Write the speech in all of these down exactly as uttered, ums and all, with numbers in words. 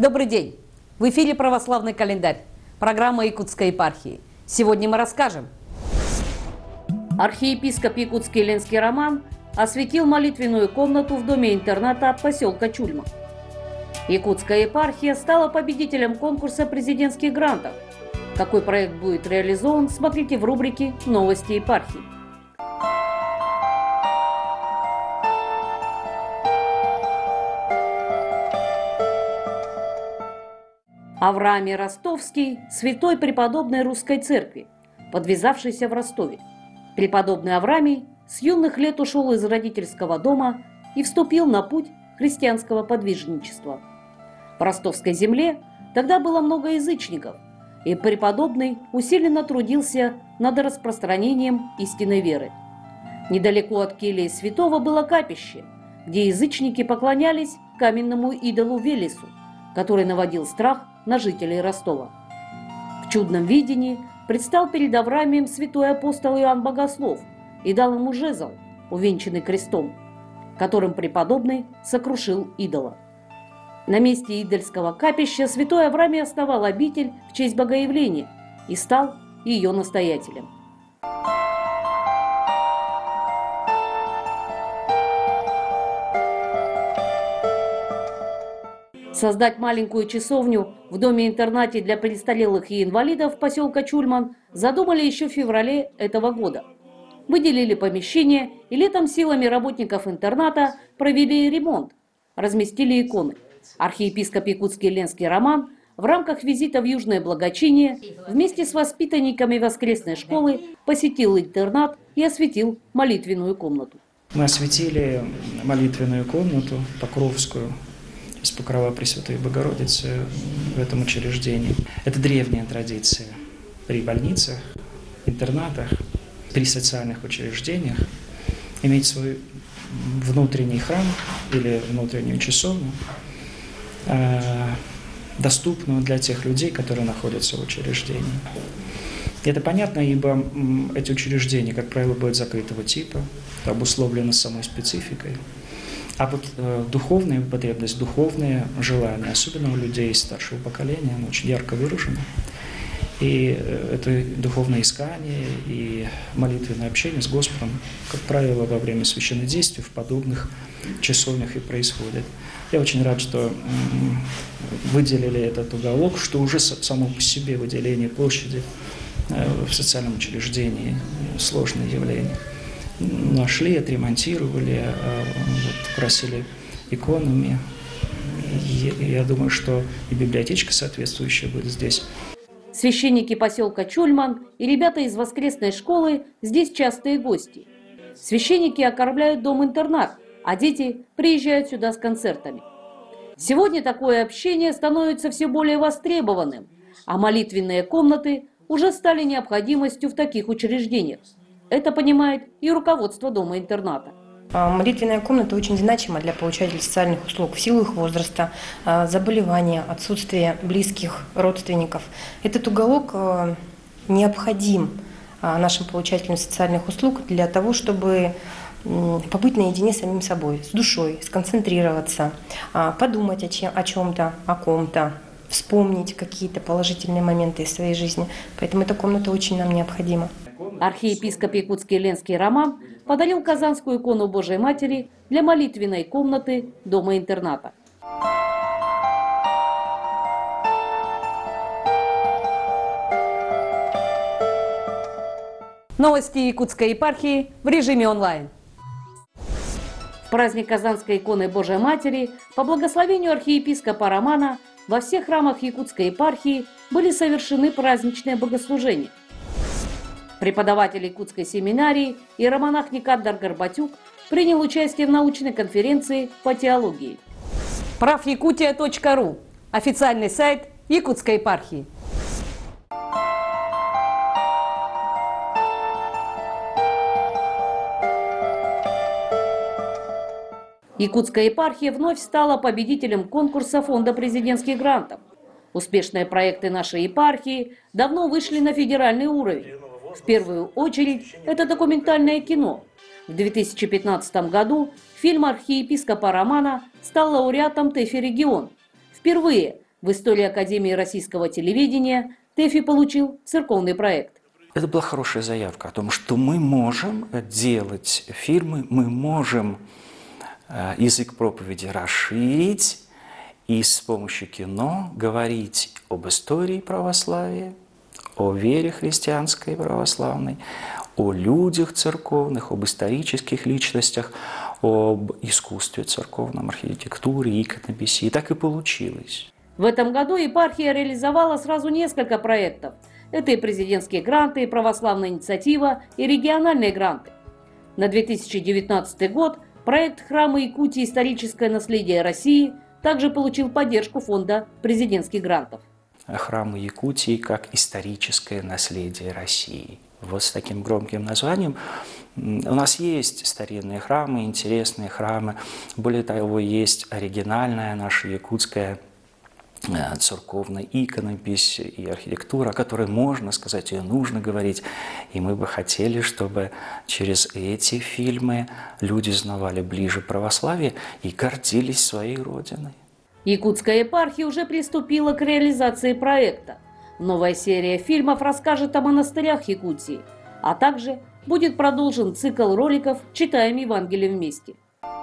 Добрый день! В эфире «Православный календарь», программа Якутской епархии. Сегодня мы расскажем. Архиепископ Якутский Ленский Роман осветил молитвенную комнату в доме-интерната поселка Чульма. Якутская епархия стала победителем конкурса президентских грантов. Какой проект будет реализован, смотрите в рубрике «Новости епархии». Авраамий Ростовский – святой преподобной русской церкви, подвязавшийся в Ростове. Преподобный Авраамий с юных лет ушел из родительского дома и вступил на путь христианского подвижничества. В ростовской земле тогда было много язычников, и преподобный усиленно трудился над распространением истинной веры. Недалеко от келии святого было капище, где язычники поклонялись каменному идолу Велесу, который наводил страх на жителей Ростова. В чудном видении предстал перед Авраамием святой апостол Иоанн Богослов и дал ему жезл, увенчанный крестом, которым преподобный сокрушил идола. На месте идольского капища святой Авраамий основал обитель в честь Богоявления и стал ее настоятелем. Создать маленькую часовню в доме-интернате для престарелых и инвалидов поселка Чульман задумали еще в феврале этого года. Выделили помещение и летом силами работников интерната провели ремонт, разместили иконы. Архиепископ Якутский Ленский Роман в рамках визита в Южное Благочиние вместе с воспитанниками воскресной школы посетил интернат и осветил молитвенную комнату. Мы осветили молитвенную комнату Покровскую из Покрова Пресвятой Богородицы в этом учреждении. Это древняя традиция при больницах, интернатах, при социальных учреждениях иметь свой внутренний храм или внутреннюю часовню, доступную для тех людей, которые находятся в учреждении. И это понятно, ибо эти учреждения, как правило, будут закрытого типа, обусловлены самой спецификой. А вот э, духовная потребность, духовные желания, особенно у людей старшего поколения, оно очень ярко выражено. И э, это духовное искание и молитвенное общение с Господом, как правило, во время священнодействия в подобных часовнях и происходит. Я очень рад, что э, выделили этот уголок, что уже само по себе выделение площади э, в социальном учреждении сложное явление. Нашли, отремонтировали, вот, красили иконами. И я думаю, что и библиотечка соответствующая будет здесь. Священники поселка Чульман и ребята из воскресной школы здесь частые гости. Священники окормляют дом-интернат, а дети приезжают сюда с концертами. Сегодня такое общение становится все более востребованным, а молитвенные комнаты уже стали необходимостью в таких учреждениях. Это понимает и руководство дома-интерната. Молитвенная комната очень значима для получателей социальных услуг в силу их возраста, заболевания, отсутствия близких родственников. Этот уголок необходим нашим получателям социальных услуг для того, чтобы побыть наедине с самим собой, с душой, сконцентрироваться, подумать о чем-то, о ком-то, вспомнить какие-то положительные моменты из своей жизни. Поэтому эта комната очень нам необходима. Архиепископ Якутский Ленский Роман подарил казанскую икону Божией Матери для молитвенной комнаты дома-интерната. Новости Якутской епархии в режиме онлайн. В праздник казанской иконы Божией Матери по благословению архиепископа Романа во всех храмах Якутской епархии были совершены праздничные богослужения. Преподаватель Якутской семинарии иеромонах Никанор Горбатюк принял участие в научной конференции по теологии. прав якутия точка ру – официальный сайт Якутской епархии. Якутская епархия вновь стала победителем конкурса Фонда президентских грантов. Успешные проекты нашей епархии давно вышли на федеральный уровень. В первую очередь, это документальное кино. В две тысячи пятнадцатом году фильм архиепископа Романа стал лауреатом ТЭФИ «Регион». Впервые В истории Академии российского телевидения ТЭФИ получил церковный проект. Это была хорошая заявка о том, что мы можем делать фильмы, мы можем язык проповеди расширить и с помощью кино говорить об истории православия, о вере христианской православной, о людях церковных, об исторических личностях, об искусстве церковном, архитектуре, иконописи. И так и получилось. В этом году епархия реализовала сразу несколько проектов. Это и президентские гранты, и православная инициатива, и региональные гранты. На две тысячи девятнадцатый год проект «Храмы Якутии. Историческое наследие России» также получил поддержку фонда президентских грантов. Храмы Якутии как историческое наследие России. Вот с таким громким названием. У нас есть старинные храмы, интересные храмы. Более того, есть оригинальная наша якутская церковная иконопись и архитектура, о которой можно сказать, ее нужно говорить. И мы бы хотели, чтобы через эти фильмы люди знавали ближе православие и гордились своей родиной. Якутская епархия уже приступила к реализации проекта. Новая серия фильмов расскажет о монастырях Якутии, а также будет продолжен цикл роликов «Читаем Евангелие вместе».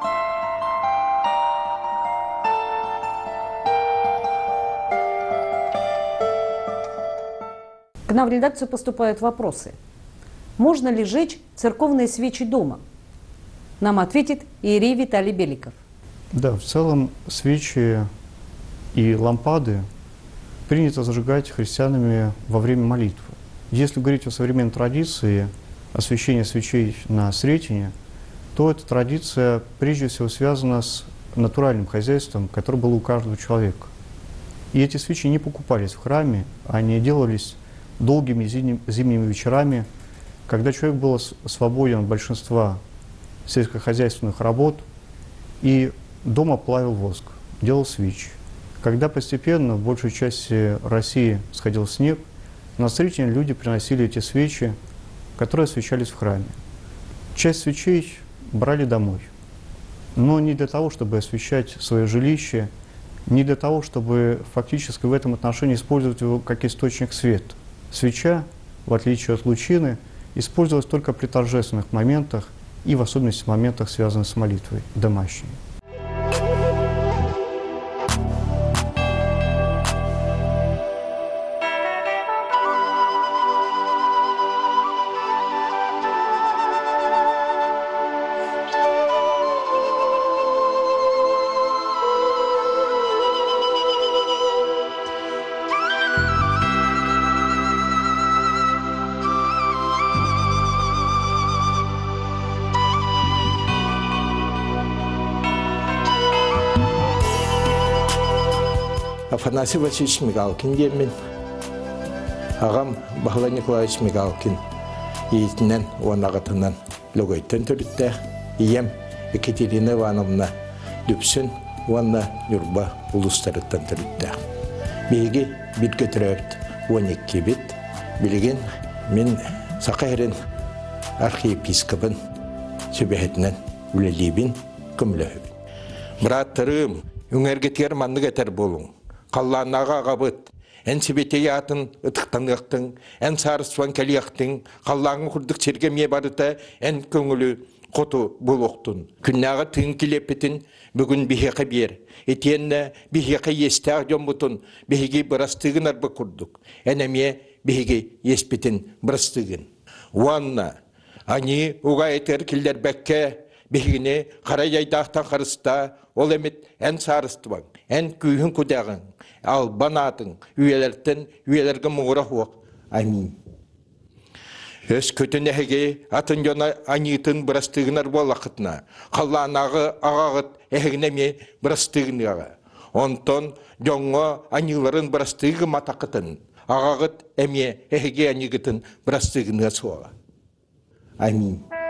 К нам в редакцию поступают вопросы. Можно ли жечь церковные свечи дома? Нам ответит иерей Виталий Беликов. Да, в целом свечи и лампады принято зажигать христианами во время молитвы. Если говорить о современной традиции освещения свечей на Сретение, то эта традиция прежде всего связана с натуральным хозяйством, которое было у каждого человека. И эти свечи не покупались в храме, они делались долгими зимними вечерами, когда человек был свободен от большинства сельскохозяйственных работ и дома плавил воск, делал свечи. Когда постепенно в большей части России сходил снег, на Сретение люди приносили эти свечи, которые освещались в храме. Часть свечей брали домой, но не для того, чтобы освещать свое жилище, не для того, чтобы фактически в этом отношении использовать его как источник света. Свеча, в отличие от лучины, использовалась только при торжественных моментах и в особенности в моментах, связанных с молитвой домашней. Афанасий Васильевич Мигалкин демен, ағам Бахла Николаевич Мигалкин, иетінен онағытынан лөгөйттен түрітті, ием Екатерина Ивановна Дүпсін, онна Юрба ұлыстарыттан түрітті. Беге бір көтірерді он екі бет, білген мен Сақайрын архиепископын сөбәхетінен үлелейбін, күмлөйбін. Браттарым, үңергетер манны кетер болуң. Қалланаға ғабыт, ән себетеге атын ұтықтан ұқтың, ән сарысван кәлі ұқтың, қаллаңы құрдық сергеме барыта, ән көңілі қоту бұл оқтың. Күннаға тың келепетін бүгін бейхеқі бер. Етенні бейхеқі естәғ жон бұтын, бейхеге бұрастығын арбы құрдық. Әнәме бейхеге еспетін бұрастығын. Уанна, ани уға етер келдер бәкке, бейхене қарай айдақтан қарыста, ол әмет ән сарыстыван, ән күйін күдәғын, ал банатын, үйелерден, үйелерге мұғыра хуақ. Амин. Өз көтін әхеге атын жона анитын бұрастығынар бол ақытына, қалланағы ағағыт әхегінеме бұрастығынаға. Онтон жоңға аниларын бұрастығы матақытын, ағағыт әме әхеге анигытын бұрастығынаға суаға. Амин.